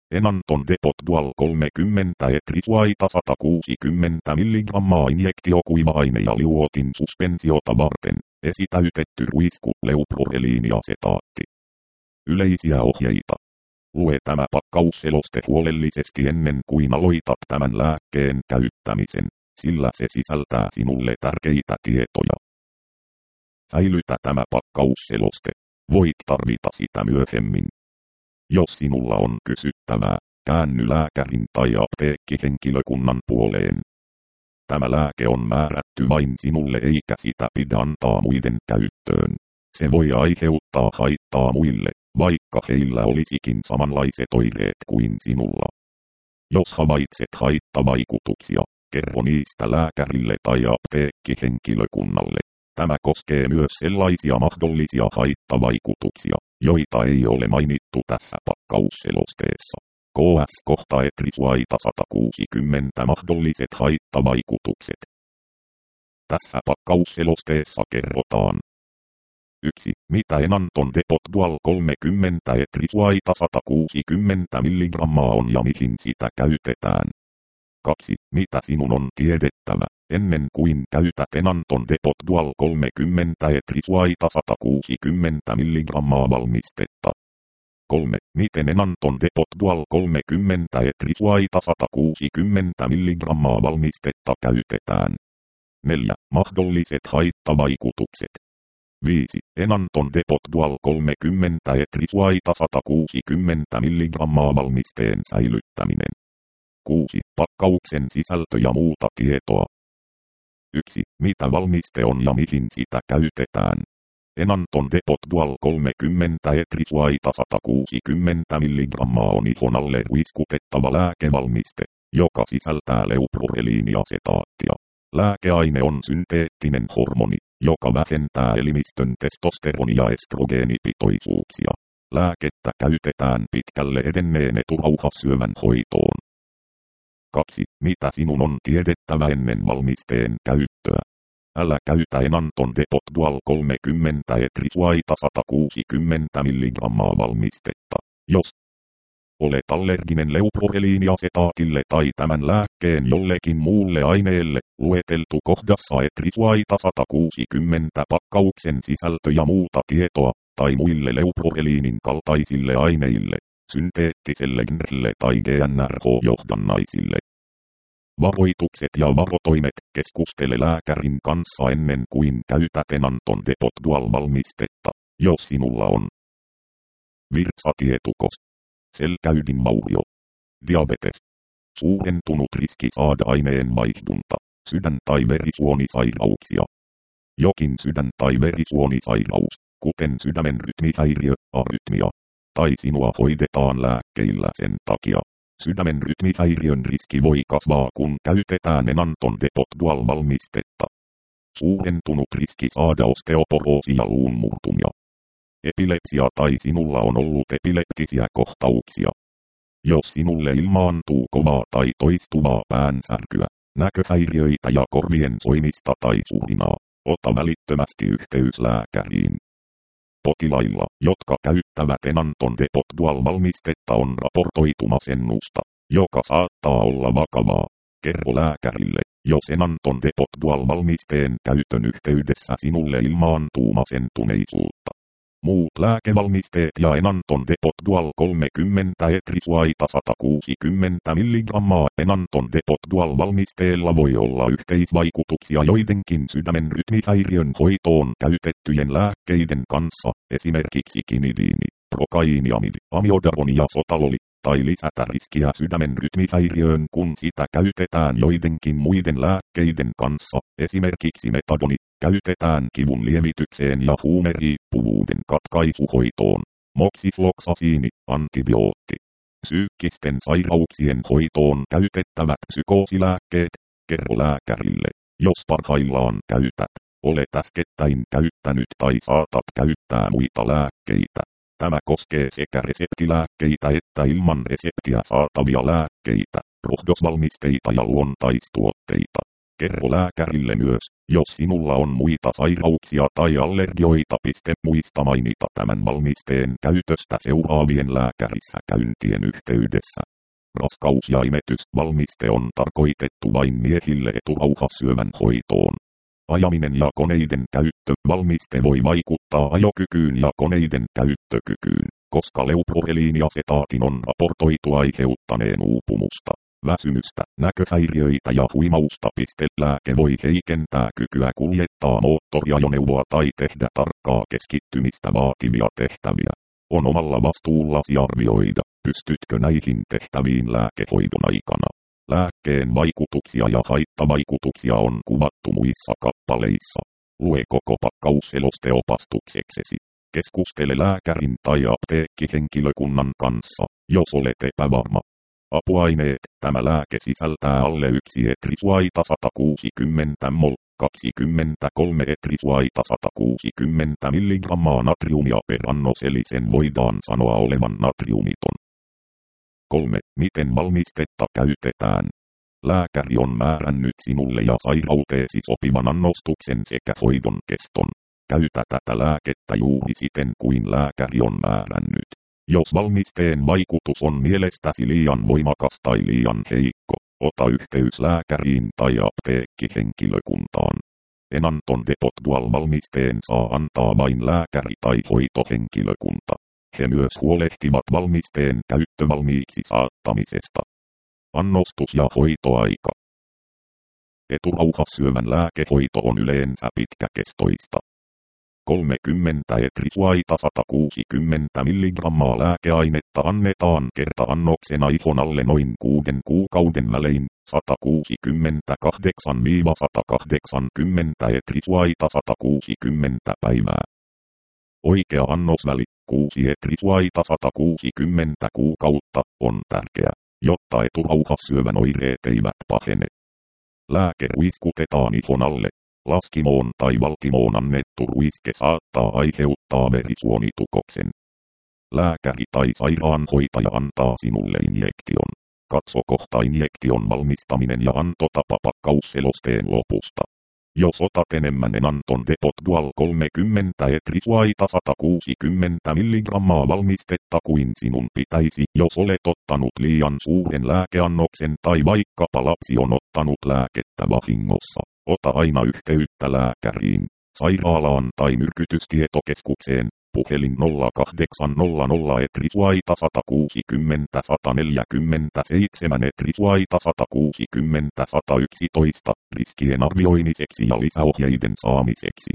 Enanton Depot Dual 30 etrisuaita 160 mg injektiokuiva-aine ja liuotin suspensiota varten. Esitäytetty ruisku, leuproreliiniasetaatti. Yleisiä ohjeita. Lue tämä pakkausseloste huolellisesti ennen kuin aloitat tämän lääkkeen käyttämisen, sillä se sisältää sinulle tärkeitä tietoja. Säilytä tämä pakkausseloste. Voit tarvita sitä myöhemmin. Jos sinulla on kysyttävää, käänny lääkärin tai apteekkihenkilökunnan puoleen. Tämä lääke on määrätty vain sinulle eikä sitä pidä antaa muiden käyttöön. Se voi aiheuttaa haittaa muille, vaikka heillä olisikin samanlaiset oireet kuin sinulla. Jos havaitset haittavaikutuksia, kerro niistä lääkärille tai apteekkihenkilökunnalle. Tämä koskee myös sellaisia mahdollisia haittavaikutuksia, joita ei ole mainittu tässä pakkausselosteessa. KS kohta etrisuaita 160 mahdolliset haittavaikutukset. Tässä pakkausselosteessa kerrotaan. 1. Mitä Enanton Depot Dual 30 etrisuaita 160 mg on ja mihin sitä käytetään. 2. Mitä sinun on tiedettävä, ennen kuin käytät Enanton Depot Dual 30 etrisuaita 160 mg valmistetta. 3. Miten Enanton Depot Dual 30 etrisuaita 160 mg valmistetta käytetään. 4. Mahdolliset haittavaikutukset. 5. Enanton Depot Dual 30 etrisuaita 160 mg valmisteen säilyttäminen. 6. Pakkauksen sisältö ja muuta tietoa. 1. Mitä valmiste on ja mihin sitä käytetään. Enanton Depot Dual 30 etrisuaita 160 mg on ihon alle ruiskutettava lääkevalmiste, joka sisältää leuproreliiniasetaattia. Lääkeaine on synteettinen hormoni, joka vähentää elimistön testosteroni- ja estrogeenipitoisuuksia. Lääkettä käytetään pitkälle edenneen eturauhassyövän hoitoon. 2. Mitä sinun on tiedettävä ennen valmisteen käyttöä? Älä käytä Enanton Depot Dual 30 etrisuaita 160 mg valmistetta, jos olet allerginen leuproreliiniasetaatille tai tämän lääkkeen jollekin muulle aineelle, lueteltu kohdassa etrisuaita 160 pakkauksen sisältö ja muuta tietoa, tai muille leuproreliinin kaltaisille aineille, synteettiselle GNR:lle tai GNRH-johdannaisille. Varoitukset ja varotoimet. Keskustele lääkärin kanssa ennen kuin käytät Enanton Depot Dual-valmistetta, jos sinulla on virtsatietukos, selkäydinvaurio, diabetes, suurentunut riski saada aineenvaihdunta, sydän- tai verisuonisairauksia. Jokin sydän- tai verisuonisairaus, kuten sydämen rytmihäiriö, arytmia, tai sinua hoidetaan lääkkeillä sen takia. Sydämen rytmihäiriön riski voi kasvaa, kun käytetään Enanton Depot Dual-valmistetta. Suurentunut riski saada osteoporoosi ja luunmurtumia. Epilepsia tai sinulla on ollut epileptisiä kohtauksia. Jos sinulle ilmaantuu kovaa tai toistuvaa päänsärkyä, näköhäiriöitä ja korvien soimista tai surinaa, ota välittömästi yhteys lääkäriin. Potilailla, jotka käyttävät Enanton Depot Dual-valmistetta, on raportoitu masennusta, joka saattaa olla vakavaa. Kerro lääkärille, jos Enanton Depot Dual-valmisteen käytön yhteydessä sinulle ilmaantuu masentuneisuutta. Muut lääkevalmisteet ja Enanton Depot Dual 30 etrisuaita 160 mg. Enanton Depot Dual-valmisteella voi olla yhteisvaikutuksia joidenkin sydämen rytmihäiriön hoitoon käytettyjen lääkkeiden kanssa, esimerkiksi kinidiini, prokainiamidi, amiodaroni ja sotaloli, tai lisätä riskiä sydämen rytmihäiriöön, kun sitä käytetään joidenkin muiden lääkkeiden kanssa, esimerkiksi metadoni, käytetään kivun lievitykseen ja huumeriippuvuuden katkaisuhoitoon. Moksifloksasiini, antibiootti. Psyykkisten sairauksien hoitoon käytettävät psykoosilääkkeet. Kerro lääkärille, jos parhaillaan käytät, olet äskettäin käyttänyt tai saatat käyttää muita lääkkeitä. Tämä koskee sekä reseptilääkkeitä että ilman reseptiä saatavia lääkkeitä, rohdosvalmisteita ja luontaistuotteita. Kerro lääkärille myös, jos sinulla on muita sairauksia tai allergioita. Muista mainita tämän valmisteen käytöstä seuraavien lääkärissä käyntien yhteydessä. Raskaus- ja imetysvalmiste on tarkoitettu vain miehille eturauhassyövän hoitoon. Ajaminen ja koneiden käyttö. Valmiste voi vaikuttaa ajokykyyn ja koneiden käyttökykyyn, koska leuproleliin ja setaatin on raportoitu aiheuttaneen uupumusta, väsymystä, näköhäiriöitä ja huimausta. Lääke voi heikentää kykyä kuljettaa moottoriajoneuvoa tai tehdä tarkkaa keskittymistä vaativia tehtäviä. On omalla vastuullasi arvioida, pystytkö näihin tehtäviin lääkehoidon aikana. Lääkkeen vaikutuksia ja haittavaikutuksia on kuvattu muissa kappaleissa. Lue koko pakkaus selosteopastukseksesi. Keskustele lääkärin tai apteekkihenkilökunnan kanssa, jos olet epävarma. Apuaineet. Tämä lääke sisältää alle 1 etrisuaita 160 mol, 23 etrisuaita 160 mg natriumia per annos, eli sen voidaan sanoa olevan natriumiton. 3. Miten valmistetta käytetään? Lääkäri on määrännyt sinulle ja sairauteesi sopivan annostuksen sekä hoidon keston. Käytä tätä lääkettä juuri siten kuin lääkäri on määrännyt. Jos valmisteen vaikutus on mielestäsi liian voimakas tai liian heikko, ota yhteys lääkäriin tai apteekkihenkilökuntaan. Enanton Depot-Dual-valmisteen saa antaa vain lääkäri tai hoitohenkilökunta. He myös huolehtivat valmisteen käyttövalmiiksi saattamisesta. Annostus ja hoitoaika. Eturauhassyövän lääkehoito on yleensä pitkäkestoista. 30 etrisuaita 160 mg lääkeainetta annetaan kerta-annoksena ihon alle noin 6 kuukauden välein, 168–180 etrisuaita 160 päivää. Oikea annosväli, 6 etrisuaita 160 kuukautta, on tärkeä, jotta eturauhassyövän oireet eivät pahene. Lääke ruiskutetaan ihon alle. Laskimoon tai valtimoon annettu ruiske saattaa aiheuttaa verisuonitukoksen. Lääkäri tai sairaanhoitaja antaa sinulle injektion. Katso kohta injektion valmistaminen ja antotapa pakkausselosteen lopusta. Jos otat enemmän Enanton Depot Dual 30 etrisuaita 160 mg valmistetta kuin sinun pitäisi, jos olet ottanut liian suuren lääkeannoksen tai vaikkapa lapsi on ottanut lääkettä vahingossa, ota aina yhteyttä lääkäriin, sairaalaan tai myrkytystietokeskukseen. Puhelin 0800 etrisuaita 160 147 etrisuaita 160 111 riskien arvioimiseksi ja lisäohjeiden saamiseksi.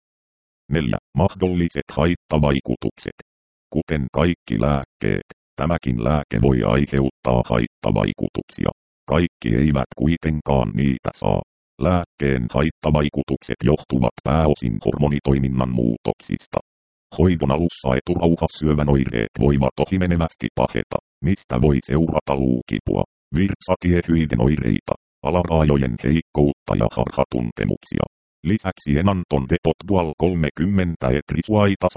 4. Mahdolliset haittavaikutukset. Kuten kaikki lääkkeet, tämäkin lääke voi aiheuttaa haittavaikutuksia. Kaikki eivät kuitenkaan niitä saa. Lääkkeen haittavaikutukset johtuvat pääosin hormonitoiminnan muutoksista. Hoidon alussa eturauhassyövän oireet voivat ohimenevästi paheta, mistä voi seurata luukipua, virtsatiehyiden oireita, alaraajojen heikkoutta ja harhatuntemuksia. Lisäksi Enanton Depot Dual 30 etrisuaita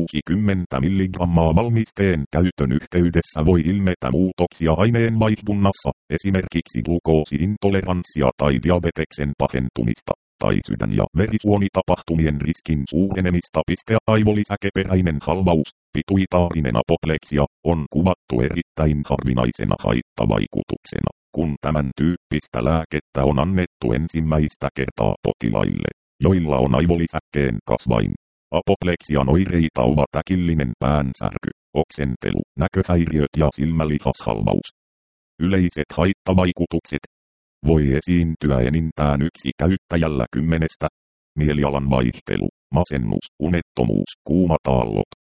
160 mg valmisteen käytön yhteydessä voi ilmetä muutoksia aineenvaihdunnassa, esimerkiksi glukoosiintoleranssia tai diabeteksen pahentumista, tai sydän- ja verisuonitapahtumien riskin suurenemista. Aivolisäkeperäinen halvaus, pituitaarinen apopleksia, on kuvattu erittäin harvinaisena haittavaikutuksena, kun tämän tyyppistä lääkettä on annettu ensimmäistä kertaa potilaille, joilla on aivolisäkkeen kasvain. Apopleksian oireita ovat äkillinen päänsärky, oksentelu, näköhäiriöt ja silmälihashalvaus. Yleiset haittavaikutukset. Voi esiintyä enintään yksi käyttäjällä 10. Mielialan vaihtelu, masennus, unettomuus, kuumat aallot,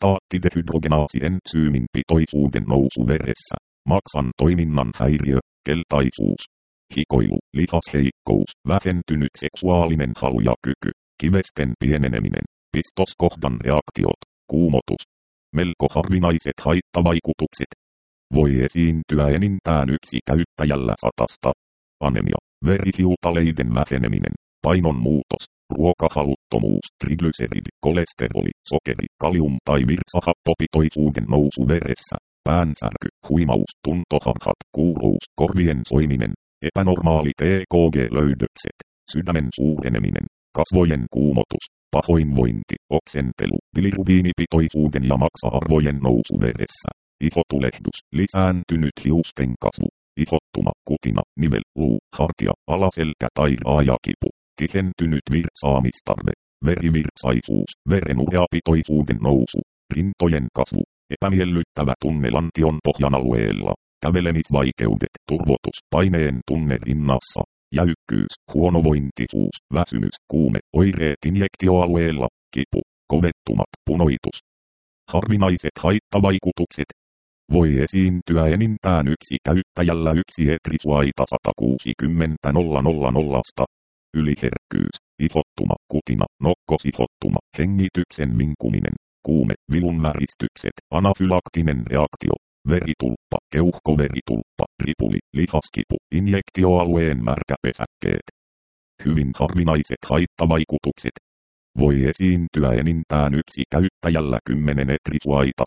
laktaattidehydrogenaasi-entsyymin pitoisuuden nousu veressä, maksan toiminnan häiriö, keltaisuus, hikoilu, lihasheikkous, vähentynyt seksuaalinen halu ja kyky, kivesten pieneneminen, pistoskohdan reaktiot, kuumotus. Melko harvinaiset haittavaikutukset. Voi esiintyä enintään yksi käyttäjällä 100. Anemia, verihiutaleiden väheneminen, painon muutos, ruokahaluttomuus, triglyceridi, kolesteroli, sokeri, kalium tai virtsahappopitoisuuden nousu veressä, päänsärky, huimaus, tuntoharhat, kuuruus, korvien soiminen, epänormaalit EKG-löydökset, sydämen suureneminen, kasvojen kuumotus, pahoinvointi, oksentelu, bilirubiinipitoisuuden ja maksa-arvojen nousu veressä, ihotulehdus, lisääntynyt hiusten kasvu, ihottuma, kutina, nivel, luu, hartia, alaselkä tai raajakipu, tihentynyt virtsaamistarve, verivirtsaisuus, verenureapitoisuuden nousu, rintojen kasvu, epämiellyttävä tunne lantion pohjan alueella, kävelemisvaikeudet, turvotus, paineen tunne rinnassa, jäykkyys, huonovointisuus, väsymys, kuume, oireet injektioalueella, kipu, kovettumat, punoitus. Harvinaiset haittavaikutukset. Voi esiintyä enintään yksi käyttäjällä yksi etrisuaita 160 000. Yliherkkyys, ihottuma, kutina, nokkosihottuma, hengityksen vinkuminen, kuume, vilunväristykset, anafylaktinen reaktio, veritulppa, keuhkoveritulppa, ripuli, lihaskipu, injektioalueen märkäpesäkkeet. Hyvin harvinaiset haittavaikutukset. Voi esiintyä enintään yksi käyttäjällä 10 etrisuaita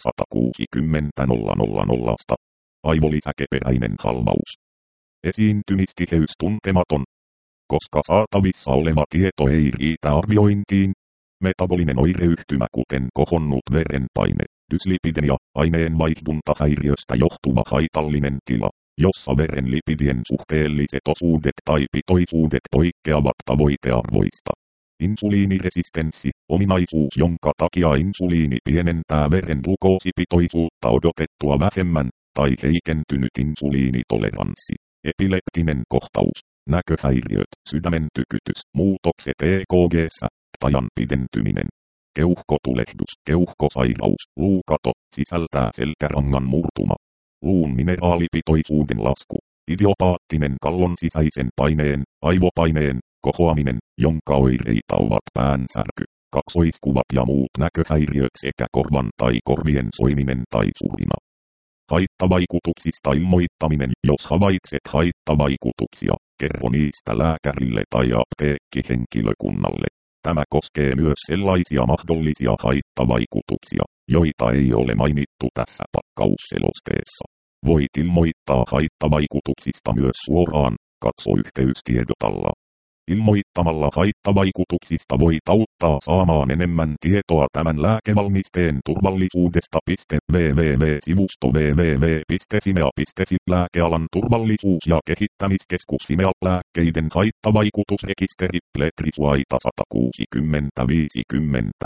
160 000. Aivolisäkeperäinen halvaus. Esiintymistiheys tuntematon. Koska saatavissa oleva tieto ei riitä arviointiin, metabolinen oireyhtymä kuten kohonnut verenpaine, dyslipidemia, aineenvaihduntahäiriöstä johtuva haitallinen tila, jossa veren lipidien suhteelliset osuudet tai pitoisuudet poikkeavat tavoitearvoista. Insuliiniresistenssi, ominaisuus jonka takia insuliini pienentää veren glukoosipitoisuutta odotettua vähemmän, tai heikentynyt insuliinitoleranssi, epileptinen kohtaus, näköhäiriöt, sydämen tykytys, muutokset EKG:ssä, tajan pidentyminen, keuhkotulehdus, keuhkosairaus, luukato, sisältää selkärangan murtuma, luun mineraalipitoisuuden lasku, idiopaattinen kallon sisäisen paineen, aivopaineen, kohoaminen, jonka oireita ovat päänsärky, kaksoiskuvat ja muut näköhäiriöt sekä korvan tai korvien soiminen tai surina. Haittavaikutuksista ilmoittaminen. Jos havaitset haittavaikutuksia, kerro niistä lääkärille tai apteekkihenkilökunnalle. Tämä koskee myös sellaisia mahdollisia haittavaikutuksia, joita ei ole mainittu tässä pakkausselosteessa. Voit ilmoittaa haittavaikutuksista myös suoraan, katso yhteystiedotalla. Ilmoittamalla haittavaikutuksista voit auttaa saamaan enemmän tietoa tämän lääkevalmisteen turvallisuudesta. www.sivusto www.fimea.fi Lääkealan turvallisuus- ja kehittämiskeskus Fimea lääkkeiden haittavaikutusrekisteri Etrisuaita 160 50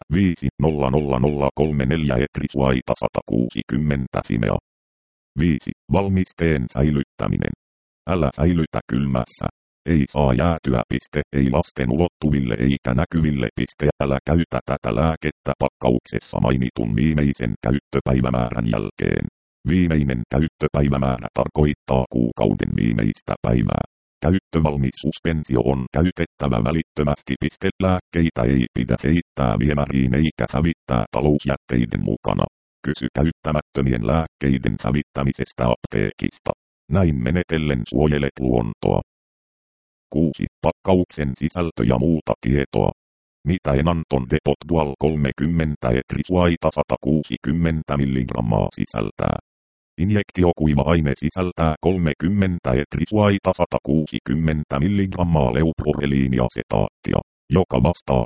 500034 Etrisuaita 160 Fimea. 5. Valmisteen säilyttäminen. Älä säilytä kylmässä. Ei saa jäätyä. Ei lasten ulottuville eikä näkyville. Älä käytä tätä lääkettä pakkauksessa mainitun viimeisen käyttöpäivämäärän jälkeen. Viimeinen käyttöpäivämäärä tarkoittaa kuukauden viimeistä päivää. Käyttövalmis suspensio on käytettävä välittömästi. Lääkkeitä ei pidä heittää viemäriin eikä hävittää talousjätteiden mukana. Kysy käyttämättömien lääkkeiden hävittämisestä apteekista. Näin menetellen suojelet luontoa. 6. Pakkauksen sisältö ja muuta tietoa. Mitä Enanton Depot Dual 30 Etrisuaita 160 mg sisältää? Injektiokuiva-aine sisältää 30 Etrisuaita 160 mg leuproreliiniasetaattia, joka vastaa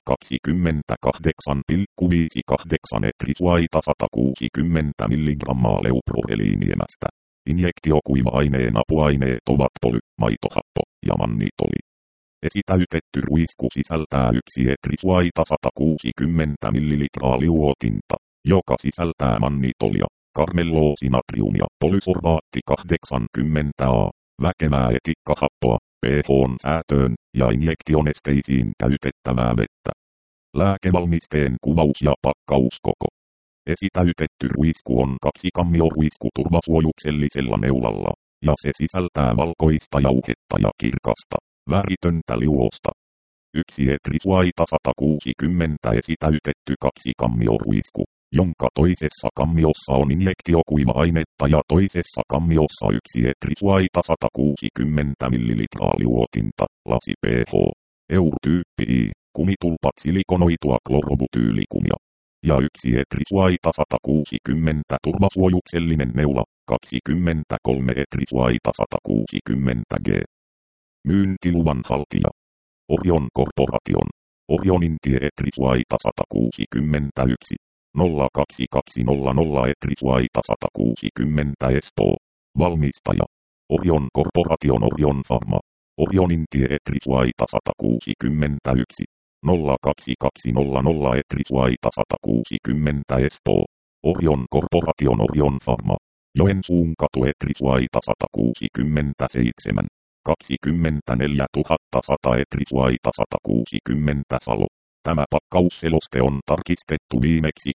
28,58 Etrisuaita 160 mg leuproreliiniemästä. Injektiokuiva-aineen apuaineet ovat poly, maitohappo ja mannitoli. Esitäytetty ruisku sisältää 1 Etrisuaita 160 ml liuotinta, joka sisältää mannitolia, karmelloosinatriumia, polysorbaatti 80A, väkevää etikkahappoa, pH:n säätöön ja injektionesteisiin käytettävää vettä. Lääkevalmisteen kuvaus ja pakkauskoko. Esitäytetty ruisku on 2-kammioruisku turvasuojuksellisella neulalla, ja se sisältää valkoista jauhetta ja kirkasta, väritöntä liuosta. 1 Etrisuaita 160 esitäytetty 2-kammioruisku, jonka toisessa kammiossa on injektiokuiva-ainetta ja toisessa kammiossa 1 Etrisuaita 160 ml liuotinta, lasi pH, EUR-tyyppi I, kumitulpat silikonoitua klorobutyylikumia. Ja 1 Etrisuaita 160 turvasuojuksellinen neula, 23 Etrisuaita 160 G. Myyntiluvan haltija. Orion Corporation. Orionin tie Etrisvaita 161. 02200 Etrisvaita 160 Espoo. Valmistaja. Orion Corporation Orion Pharma. Orionin tie Etrisvaita 161. 02200 Etrisvaita 160 Espoo. Orion Corporation Orion Pharma. Joensuun katu Etrisvaita 167. 24 100 Etrisvaita 160 Salo. Tämä pakkausseloste on tarkistettu viimeksi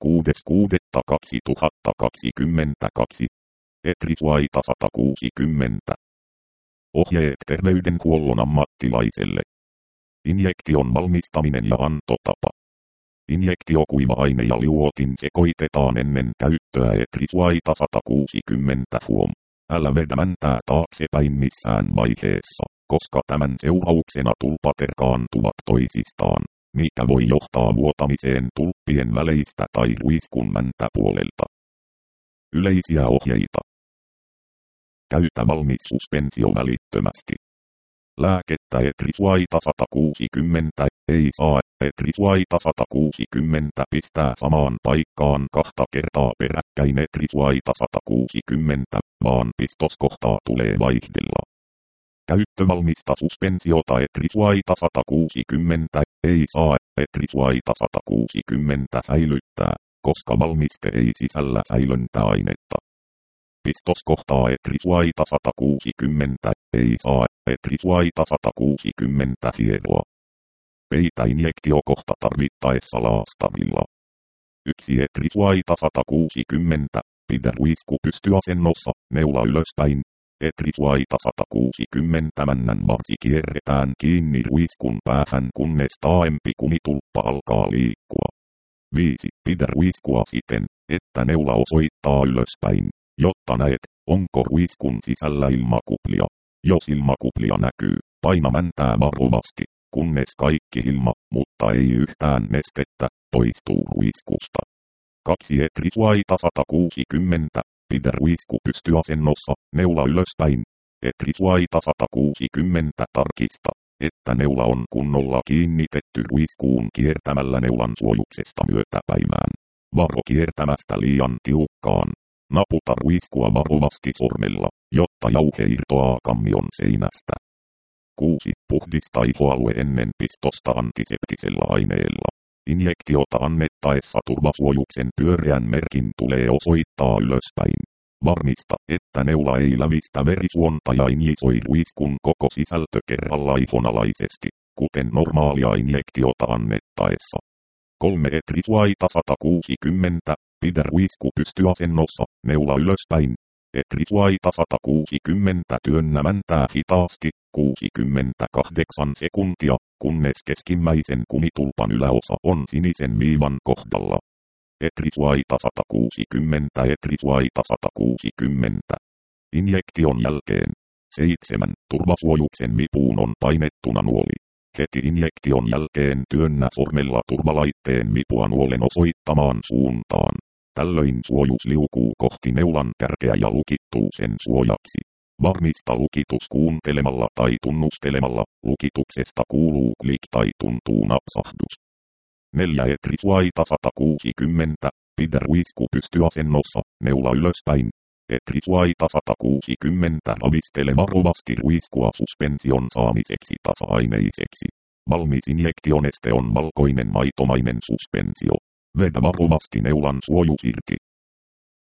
6.6.2022. Etrisvaita 160. Ohjeet terveydenhuollon ammattilaiselle. Injektion valmistaminen ja antotapa. Injektiokuiva-aine ja liuotin sekoitetaan ennen käyttöä Etrisvaita 160 huom. Älä vedä mäntää taaksepäin missään vaiheessa, koska tämän seurauksena tulpat erkaantuvat toisistaan, mikä voi johtaa vuotamiseen tulppien väleistä tai ruiskun mäntäpuolelta. Yleisiä ohjeita. Käytä valmis suspensio välittömästi. Lääkettä Etrisvaita 160 ei saa Etrisvaita 160 pistää samaan paikkaan 2 kertaa peräkkäin Etrisvaita 160, vaan pistoskohtaa tulee vaihdella. Käyttövalmista suspensiota Etrisvaita 160 ei saa Etrisvaita 160 säilyttää, koska valmiste ei sisällä säilöntäainetta. Pistoskohtaa Etrisvaita 160 ei saa Etrisvaita 160 hieroa. Peitä injektiokohta tarvittaessa laastavilla. 1 Etrisvaita 160, pidä ruisku pystyasennossa, neula ylöspäin. Etrisvaita 160 männän varsi kierretään kiinni ruiskun päähän kunnes taaempi kumitulppa alkaa liikkua. 5. Pidä ruiskua siten, että neula osoittaa ylöspäin, jotta näet, onko ruiskun sisällä ilmakuplia. Jos ilmakuplia näkyy, paina mäntää varovasti, kunnes kaikki ilma, mutta ei yhtään nestettä, poistuu ruiskusta. 2 Etrisvaita 160, pidä ruisku pystyasennossa, neula ylöspäin. Etrisvaita 160 tarkista, että neula on kunnolla kiinnitetty ruiskuun kiertämällä neulan suojuksesta myötäpäivään. Varo kiertämästä liian tiukkaan. Naputa ruiskua varovasti sormella, jotta jauhe irtoaa kammion seinästä. 6. Puhdista ihoalue ennen pistosta antiseptisellä aineella. Injektiota annettaessa turvasuojuksen pyöreän merkin tulee osoittaa ylöspäin. Varmista, että neula ei lävistä verisuonta ja injisoi ruiskun koko sisältö kerralla ihonalaisesti, kuten normaalia injektiota annettaessa. 3 Etrisvaita 160, pidä ruisku pystyasennossa, neula ylöspäin. Etrisvaita 160 työnnä mäntää hitaasti, 68 sekuntia, kunnes keskimmäisen kumitulpan yläosa on sinisen viivan kohdalla. Etrisvaita 160 Etrisvaita 160. Injektion jälkeen. 7. Turvasuojuksen vipuun on painettuna nuoli. Heti injektion jälkeen työnnä sormella turvalaitteen vipua nuolen osoittamaan suuntaan. Tällöin suojus liukuu kohti neulan kärkeä ja lukittuu sen suojaksi. Varmista lukitus kuuntelemalla tai tunnustelemalla, lukituksesta kuuluu klik tai tuntuu napsahdus. 4 Etrisvaita 160, pidä ruisku pystyasennossa, neula ylöspäin. Etrisvaita 160 ravistele varovasti ruiskua suspension saamiseksi tasa-aineiseksi. Valmis injektioneste on valkoinen maitomainen suspensio. Vedä varovasti neulan suojus irti,